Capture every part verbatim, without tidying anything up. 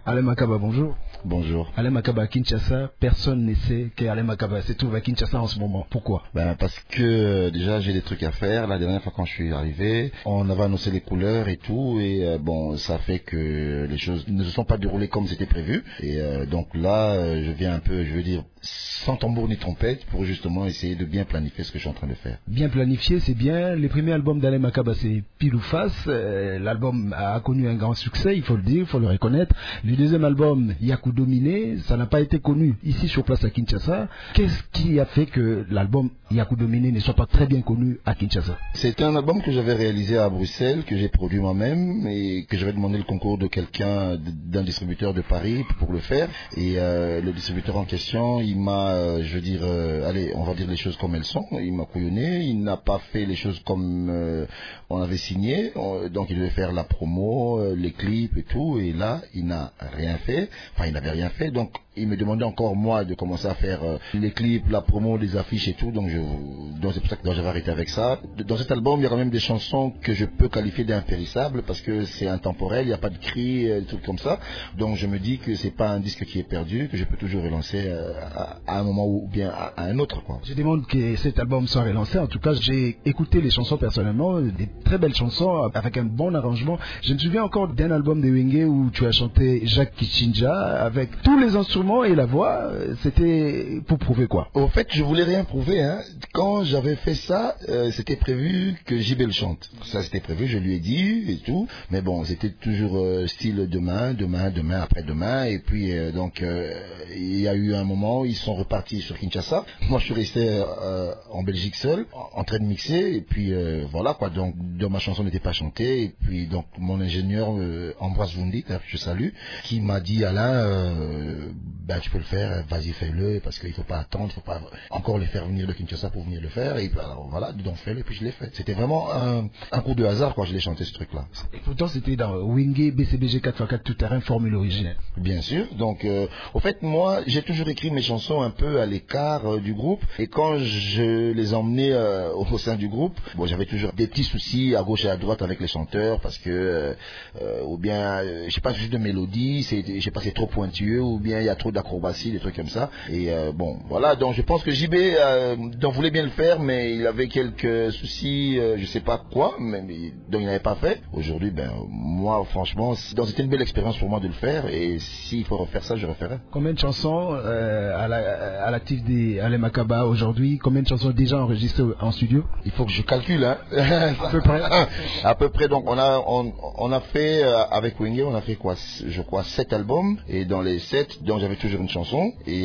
Alain Makaba, bonjour. Bonjour. Alain Makaba à Kinshasa, personne ne sait qu'Alain Makaba se trouve à Kinshasa en ce moment. Pourquoi? Ben parce que euh, déjà j'ai des trucs à faire. La dernière fois quand je suis arrivé, on avait annoncé les couleurs et tout, et euh, bon, ça fait que les choses ne se sont pas déroulées comme c'était prévu. Et euh, donc là, euh, je viens un peu, je veux dire, sans tambour ni trompette, pour justement essayer de bien planifier ce que je suis en train de faire. Bien planifié, c'est bien. Le premier album d'Alain Makaba, c'est Pile ou Face. Euh, L'album a connu un grand succès, il faut le dire, il faut le reconnaître. Le deuxième album, Yaku Dominé, ça n'a pas été connu ici sur place à Kinshasa. Qu'est-ce qui a fait que l'album Yaku Dominé ne soit pas très bien connu à Kinshasa? C'est un album que j'avais réalisé à Bruxelles, que j'ai produit moi-même, et que j'avais demandé le concours de quelqu'un, d'un distributeur de Paris pour le faire. Et euh, le distributeur en question, il m'a, euh, je veux dire, euh, allez, on va dire les choses comme elles sont. Il m'a couillonné, il n'a pas fait les choses comme euh, on avait signé. On, donc il devait faire la promo, euh, les clips et tout. Et là, il n'a rien fait. Enfin, il n'avait rien fait. Donc il me demandait encore moi de commencer à faire euh, les clips, la promo, les affiches et tout. Donc je, donc c'est pour ça que j'avais arrêté avec ça. Dans cet album, il y a quand même des chansons que je peux qualifier d'impérissables parce que c'est intemporel, il n'y a pas de cris, euh, des trucs comme ça. Donc je me dis que c'est pas un disque qui est perdu, que je peux toujours relancer euh, à, à un moment ou bien à, à un autre, quoi. Je demande que cet album soit relancé. En tout cas, j'ai écouté les chansons personnellement, des très belles chansons avec un bon arrangement. Je me souviens encore d'un album de Wenge où tu as chanté Jacques Kichinja avec tous les instruments et la voix. C'était pour prouver quoi? Au fait, je voulais rien prouver, hein. Quand j'avais fait ça, euh, c'était prévu que J B le chante. Ça, c'était prévu, je lui ai dit et tout. Mais bon, c'était toujours euh, style demain, demain, demain, après-demain. Et puis, euh, donc, euh, il y a eu un moment où ils sont repartis sur Kinshasa. Moi, je suis resté euh, en Belgique seul, en, en train de mixer. Et puis, euh, voilà, quoi. Donc, dans ma chanson n'était pas chantée. Et puis, donc, mon ingénieur, euh, Ambroise Vundi, que je salue, qui m'a dit, Alain, euh, ben, tu peux le faire, vas-y, fais-le, parce qu'il faut pas attendre, il faut pas encore les faire venir de Kinshasa pour venir le faire. Et alors, voilà, donc fais-le, et puis je l'ai fait. C'était vraiment un, un coup de hasard quand je l'ai chanté, ce truc-là. Et pourtant, c'était dans Wenge B C B G quatre fois quatre tout-terrain formule originelle. Bien sûr. Donc, euh, au fait, moi, j'ai toujours écrit mes chansons un peu à l'écart euh, du groupe. Et quand je les emmenais euh, au sein du groupe, bon, j'avais toujours des petits soucis à gauche et à droite avec les chanteurs, parce que, euh, ou bien, euh, je sais pas, juste de mélodie, c'est, je sais pas, c'est trop pointueux, ou bien il y a trop d'acrobatie, des trucs comme ça. Et euh, bon, voilà. Donc, je pense que J B euh, donc, voulait bien le faire, mais il avait quelques soucis, euh, je sais pas quoi, mais, mais donc il n'avait pas fait. Aujourd'hui, ben, moi, franchement, donc c'était une belle expérience pour moi de le faire, et s'il faut refaire ça, je referai. Combien de chansons euh, à, la, à l'actif d'Alain Makaba aujourd'hui? Combien de chansons déjà enregistrées en studio? Il faut que je calcule, hein. À peu près. À peu près. Donc on a on, on a fait euh, avec Wenge, on a fait quoi? Je crois sept albums, et dans les sept, donc j'avais toujours une chanson, et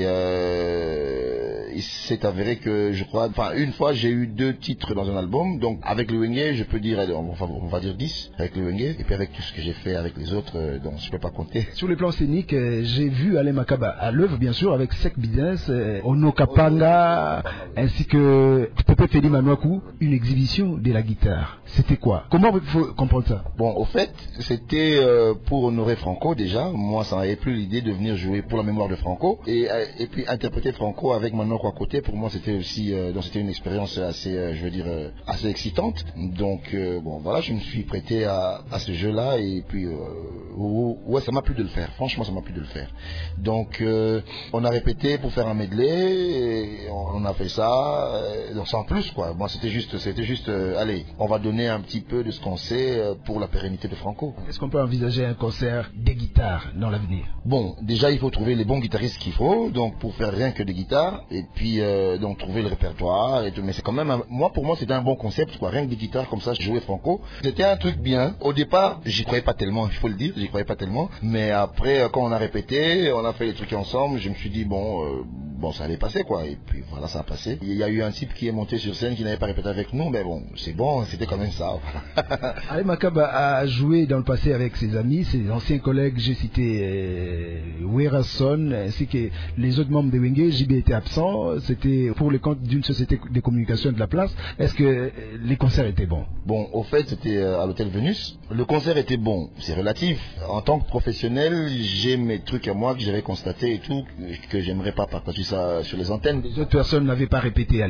euh, il s'est avéré que je crois, enfin une fois j'ai eu deux titres dans un album. Donc avec le Wenge, je peux dire, enfin on va dire dix avec le Wenge, et puis avec tout ce que j'ai fait avec les autres, euh, donc je peux pas compter. Sur le plan scénique, euh, j'ai vu Alain Makaba à l'œuvre, bien sûr, avec Sek Business, euh, Ono Kapanga, ainsi que Pepe Feli Manouakou, une exhibition de la guitare. C'était quoi? Comment il faut comprendre ça? Bon, au fait, c'était euh, pour honorer Franco déjà. Moi, ça n'avait plus l'idée de venir jouer pour la mémoire de Franco, et, euh, et puis interpréter Franco avec Manouakou à côté. Pour moi, c'était aussi, euh, donc c'était une expérience assez, euh, je veux dire, euh, assez excitante. Donc, euh, bon, voilà, je me suis prêté à, à ce jeu-là, et puis, euh, ouais, ça m'a plu de le faire. Franchement, ça m'a plu de le faire. Donc, euh, on a répété pour faire un medley, et on, on a fait ça, euh, donc sans plus, quoi. Moi, c'était juste, c'était juste, euh, allez, on va donner un petit peu de ce qu'on sait euh, pour la pérennité de Franco. Est-ce qu'on peut envisager un concert des guitares dans l'avenir? Bon, déjà, il faut trouver les bons guitaristes qu'il faut, donc pour faire rien que des guitares, et puis euh, donc trouver le répertoire et tout. Mais c'est quand même, un, moi pour moi, c'était un bon concept, quoi. Rien que des guitares comme ça, jouer Franco, c'était un truc bien. Au départ, j'y croyais pas tellement, il faut le dire, j'y croyais pas tellement. Mais après, quand on a répété, on a fait les trucs ensemble, je me suis dit bon, euh, bon, ça allait passer, quoi. Et puis voilà, ça a passé. Il y a eu un type qui est monté sur scène qui n'avait pas répété avec nous, mais bon, c'est bon, c'était quand même ça. Alain Makaba a joué dans le passé avec ses amis, ses anciens collègues. J'ai cité euh, Werason ainsi que les autres membres de Wenge. J B était absent, c'était pour le compte d'une société de communication de la place. Est-ce que euh, les concerts étaient bons? Bon, au fait, c'était à l'hôtel Vénus. Le concert était bon, c'est relatif. En tant que professionnel, j'ai mes trucs à moi que j'avais constaté et tout, que j'aimerais pas partager ça sur les antennes. Les autres personnes n'avaient pas répété à l'époque.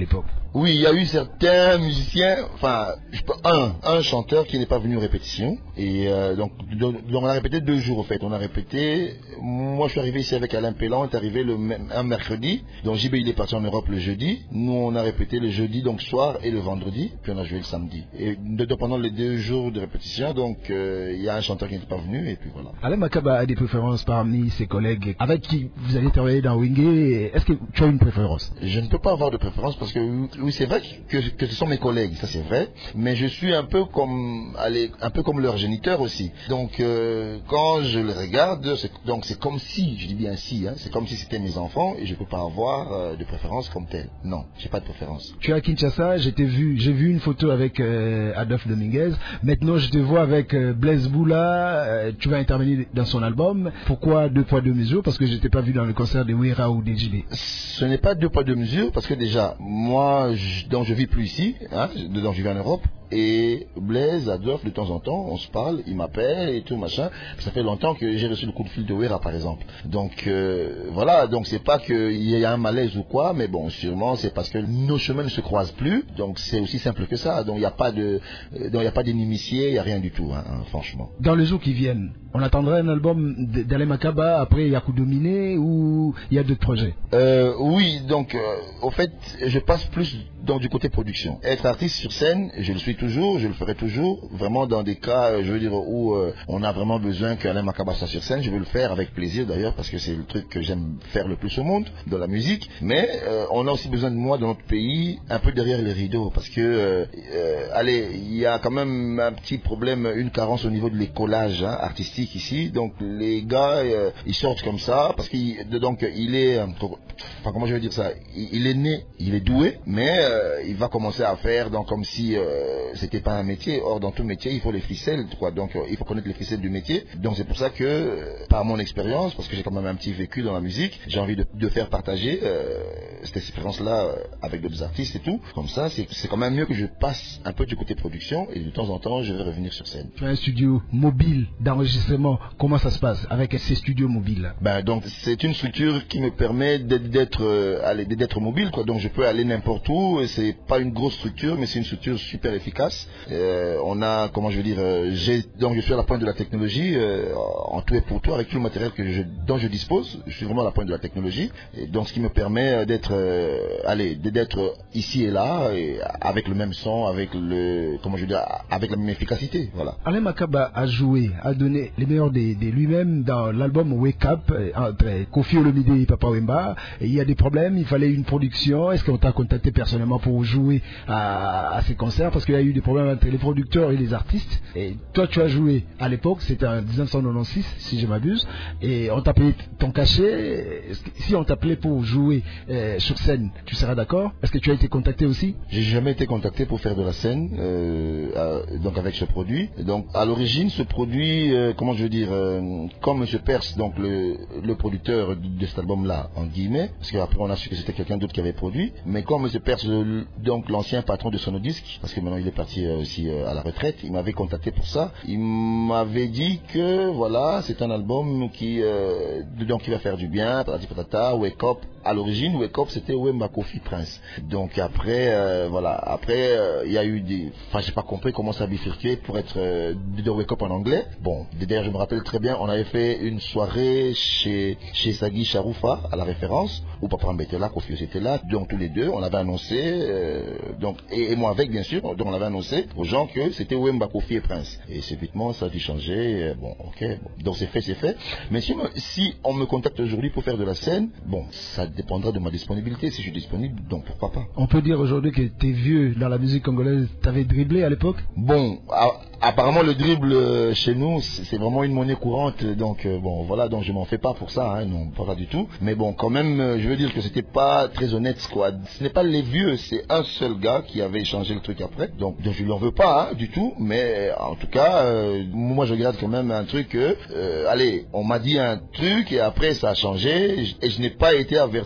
Oui, il y a eu certains musiciens, enfin, un, un chanteur qui n'est pas venu aux répétitions. Et euh, donc, donc, on a répété deux jours, en fait. On a répété, moi je suis arrivé ici avec Alain Pellan, on est arrivé le même, un mercredi. Donc J B il est parti en Europe le jeudi. Nous on a répété le jeudi, donc soir, et le vendredi. Puis on a joué le samedi. Et de, de, pendant les deux jours de répétition, donc euh, il y a un chanteur qui n'est pas venu, et puis voilà. Alain Makaba a des préférences parmi ses collègues avec qui vous allez travailler dans Wingé. Est-ce que tu as une préférence? Je ne peux pas avoir de préférence parce que oui, c'est vrai que, que ce sont mes collègues, ça c'est vrai, mais je suis un peu comme, allez, un peu comme leur géniteur aussi. Donc euh, quand je les regarde, c'est, donc c'est comme si, je dis bien si, hein, c'est comme si c'était mes enfants et je ne peux pas avoir euh, de préférence comme telle. Non, j'ai pas de préférence. Tu es à Kinshasa, j'ai vu, j'ai vu une photo avec euh, Adolphe Dominguez. Maintenant, je te vois avec euh, Blaise Boula. Euh, tu vas intervenir dans son album. Pourquoi deux poids deux mesures? Parce que je t'ai pas vu dans le concert de Wera ou des J B. Ce n'est pas deux poids deux mesures parce que déjà, moi, je, donc je vis plus ici, hein, donc je vis en Europe. Et Blaise, Adolphe, de temps en temps, on se parle, il m'appelle et tout machin. Ça fait longtemps que j'ai reçu le coup de fil de Wera, par exemple. Donc euh, voilà, donc c'est pas qu'il y a un malaise ou quoi, mais bon, sûrement c'est parce que nos chemins ne se croisent plus. Donc c'est aussi simple que ça. Donc il n'y a pas de, donc il n'y a pas d'inimitié, il n'y a rien du tout, hein, hein, franchement. Dans les jours qui viennent, on attendrait un album d'Alain Makaba après Yakou Dominé ou il y a d'autres projets? euh, Oui, donc euh, au fait, je passe plus dans du côté production. Être artiste sur scène, je le suis toujours, je le ferai toujours. Vraiment dans des cas, je veux dire, où euh, on a vraiment besoin qu'Alain Makaba soit sur scène, je veux le faire avec plaisir d'ailleurs parce que c'est le truc que j'aime faire le plus au monde, dans la musique. Mais euh, on a aussi besoin de moi dans notre pays, un peu derrière les rideaux, parce que, euh, euh, allez, il y a quand même un petit problème, une carence au niveau de l'écolage hein, artistique ici. Donc les gars, euh, ils sortent comme ça parce qu'il, donc il est, enfin comment je vais dire ça, il, il est né, il est doué, mais euh, il va commencer à faire donc comme si euh, c'était pas un métier. Or dans tout métier il faut les ficelles quoi, donc euh, il faut connaître les ficelles du métier. Donc c'est pour ça que euh, par mon expérience, parce que j'ai quand même un petit vécu dans la musique, j'ai envie de, de faire partager euh, cette expérience là euh, avec d'autres artistes et tout. Comme ça c'est, c'est quand même mieux que je passe un peu du côté production et de temps en temps je vais revenir sur scène. Tu as un studio mobile d'enregistrement, comment ça se passe avec ces studios mobiles là? Ben donc c'est une structure qui me permet d'être, d'être, euh, d'être mobile quoi, donc je peux aller n'importe où. Et c'est pas une grosse structure mais c'est une structure super efficace. Euh, on a, comment je veux dire, euh, j'ai, donc je suis à la pointe de la technologie euh, en tout et pour tout avec tout le matériel que je, dont je dispose. Je suis vraiment à la pointe de la technologie et donc ce qui me permet d'être, euh, allez, d'être ici et là et avec le même son, avec le, comment je veux dire, avec la même efficacité. Voilà. Alain Makaba a joué, a donné les meilleurs de, de lui-même dans l'album Wake Up entre Koffi Olomide et Papa Wemba. Et il y a des problèmes, il fallait une production. Est-ce qu'on t'a contacté personnellement pour jouer à, à ces concerts? Parce qu'il y a eu des problèmes entre les producteurs et les artistes. Et toi, tu as joué à l'époque, c'était en dix-neuf cent quatre-vingt-seize, si je m'abuse. Et on t'a payé ton cachet. Si on t'appelait pour jouer euh, sur scène, tu seras d'accord? Est-ce que tu as été contacté aussi? J'ai jamais été contacté pour faire de la scène, euh, à, donc avec ce produit. Donc à l'origine, ce produit, euh, comment je veux dire, euh, comme M. Perse, donc le, le producteur de cet album-là, en guillemets, parce qu'après on a su que c'était quelqu'un d'autre qui avait produit, mais comme M. Perse, le, donc l'ancien patron de Sonodisc, parce que maintenant il est parti euh, aussi euh, à la retraite, il m'avait contacté pour ça. Il m'avait dit que voilà, c'est un album qui, euh, donc qui va faire du bien, patati patata, Wake Up. À l'origine, Wake Up, c'était Wemba Koffi Prince. Donc après, euh, voilà, après il euh, y a eu des, enfin j'ai pas compris comment ça bifurquait pour être euh, de Wake Up en anglais. Bon, d'ailleurs je me rappelle très bien, on avait fait une soirée chez chez Sagui Charoufa à la référence où Papa Wemba était là, Koffi aussi était là, donc tous les deux, on avait annoncé, euh, donc et, et moi avec bien sûr, donc on avait annoncé aux gens que c'était Wemba Koffi et Prince. Et subitement ça a dû changer. Euh, bon, ok, bon. Donc c'est fait, c'est fait. Mais si, si on me contacte aujourd'hui pour faire de la scène, bon, ça dépendra de ma disponibilité. Si je suis disponible, donc pourquoi pas. On peut dire aujourd'hui que t'es vieux dans la musique congolaise. T'avais dribblé à l'époque? Bon, a, apparemment le dribble euh, chez nous, c'est vraiment une monnaie courante. Donc euh, bon, voilà, donc je m'en fais pas pour ça, hein, non, pas, pas du tout. Mais bon, quand même, euh, je veux dire que c'était pas très honnête, quoi. Ce n'est pas les vieux, c'est un seul gars qui avait échangé le truc après. Donc, donc je lui en veux pas, hein, du tout. Mais en tout cas, euh, moi je regarde quand même un truc. Euh, euh, allez, on m'a dit un truc et après ça a changé et je, et je n'ai pas été averti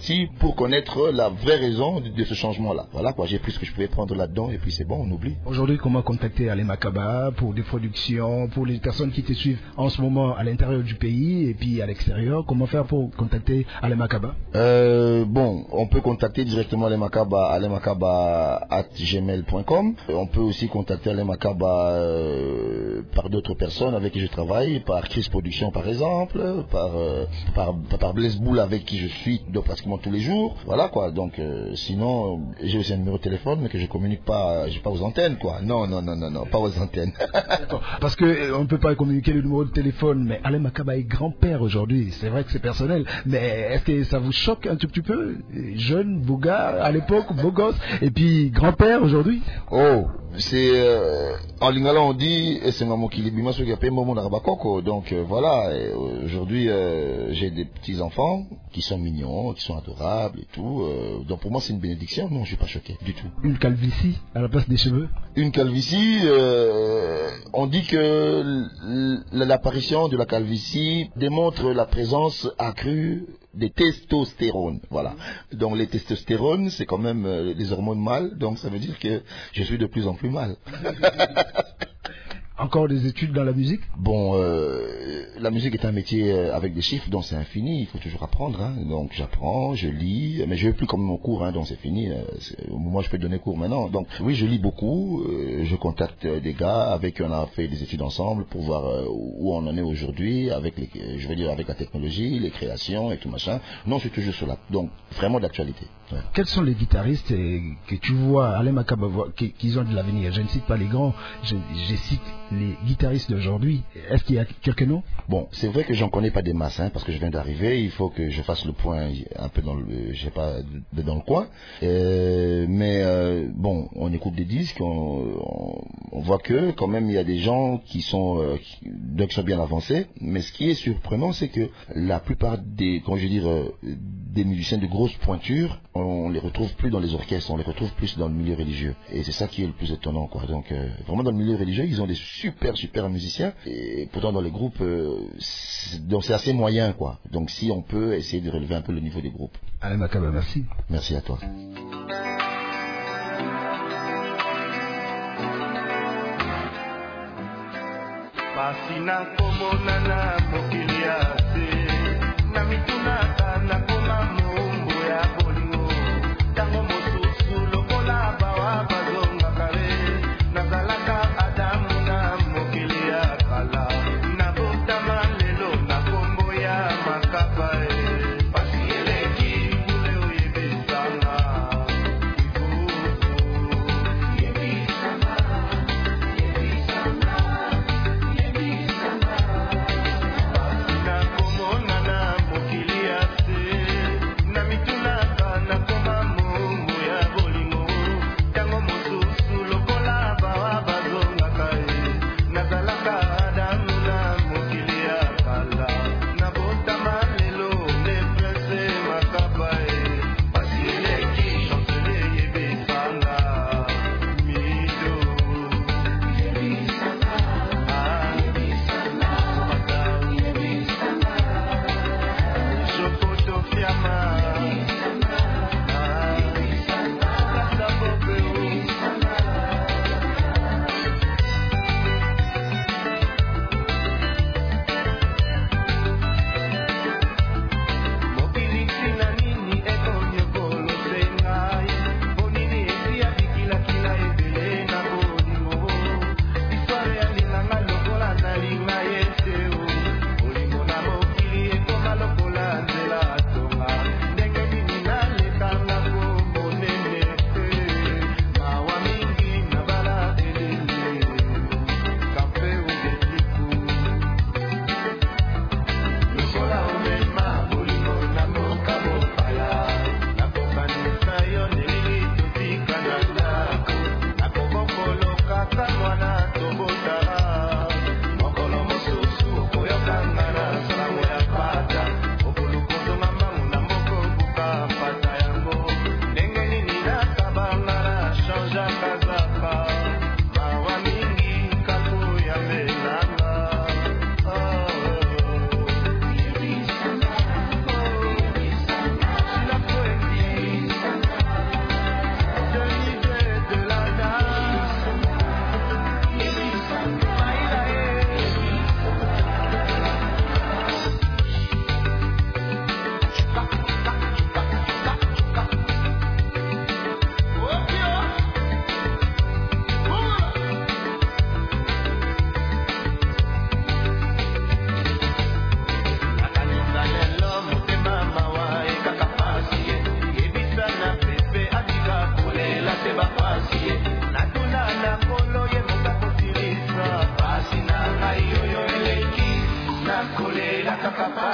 sorti pour connaître la vraie raison de, de ce changement-là. Voilà quoi, j'ai pris ce que je pouvais prendre là-dedans et puis c'est bon, on oublie. Aujourd'hui, comment contacter Alain Makaba pour des productions, pour les personnes qui te suivent en ce moment à l'intérieur du pays et puis à l'extérieur? Comment faire pour contacter Alain Makaba? euh, Bon, on peut contacter directement Alain Makaba à alain makaba arobase gmail point com. On peut aussi contacter Alain Makaba euh, par d'autres personnes avec qui je travaille, par Chris Production par exemple, par, euh, par, par Blaise Boule avec qui je suis donc, pratiquement tous les jours. Voilà quoi, donc euh, sinon j'ai aussi un numéro de téléphone mais que je communique pas, j'ai pas aux antennes quoi. Non, non, non, non, non, pas aux antennes. Parce que euh, on ne peut pas communiquer le numéro de téléphone, mais Alain Makaba est grand-père aujourd'hui. C'est vrai que c'est personnel, mais est-ce que ça vous choque un tout petit peu? Jeune, beau gars à l'époque, beau gosse, et puis grand-père aujourd'hui? Oh, c'est euh, en lingala on dit c'est maman qui libima ce qui appelle maman d'Arabakoko. Donc euh, voilà, et aujourd'hui euh, j'ai des petits enfants qui sont mignons, qui sont adorables et tout. Euh, donc pour moi c'est une bénédiction. Non, je suis pas choqué du tout. Une calvitie à la place des cheveux? Une calvitie, euh, on dit que l'apparition de la calvitie démontre la présence accrue des testostérones, voilà. Donc les testostérones, c'est quand même euh, des hormones mâles, donc ça veut dire que je suis de plus en plus mâle. Encore des études dans la musique? Bon, euh, la musique est un métier avec des chiffres, donc c'est infini, il faut toujours apprendre. Hein. Donc j'apprends, je lis, mais je ne veux plus comme mon cours, hein, donc c'est fini. Moi je peux donner cours maintenant. Donc oui, je lis beaucoup, euh, je contacte des gars avec qui on a fait des études ensemble pour voir euh, où on en est aujourd'hui, avec les, je veux dire avec la technologie, les créations et tout machin. Non, je suis toujours sur la, donc vraiment d'actualité. Ouais. Quels sont les guitaristes que tu vois, Alain Makaba, qui, qui ont de l'avenir? Je ne cite pas les grands, je, je cite les guitaristes d'aujourd'hui. Est-ce qu'il y a quelques noms? Bon, c'est vrai que j'en connais pas des masses, hein, parce que je viens d'arriver. Il faut que je fasse le point un peu dans le, je sais pas, dans le coin. Euh, mais euh, bon, on écoute des disques, on, on, on voit que quand même il y a des gens qui sont, euh, qui, donc qui sont bien avancés. Mais ce qui est surprenant, c'est que la plupart des, comment je veux dire, euh, des musiciens de grosse pointure, on les retrouve plus dans les orchestres, on les retrouve plus dans le milieu religieux. Et c'est ça qui est le plus étonnant, quoi. Donc euh, vraiment dans le milieu religieux, ils ont des super super musiciens, et pourtant dans les groupes, euh, c'est, donc c'est assez moyen, quoi. Donc si on peut essayer de relever un peu le niveau des groupes. Alain Makaba, merci. Merci à toi.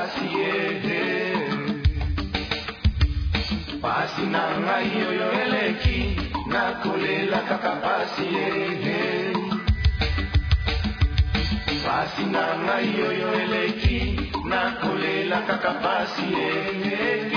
pasi pasi na ngai oyo eleki nakolela kaka pasi pasi na ngai oyo eleki nakolela kaka pasi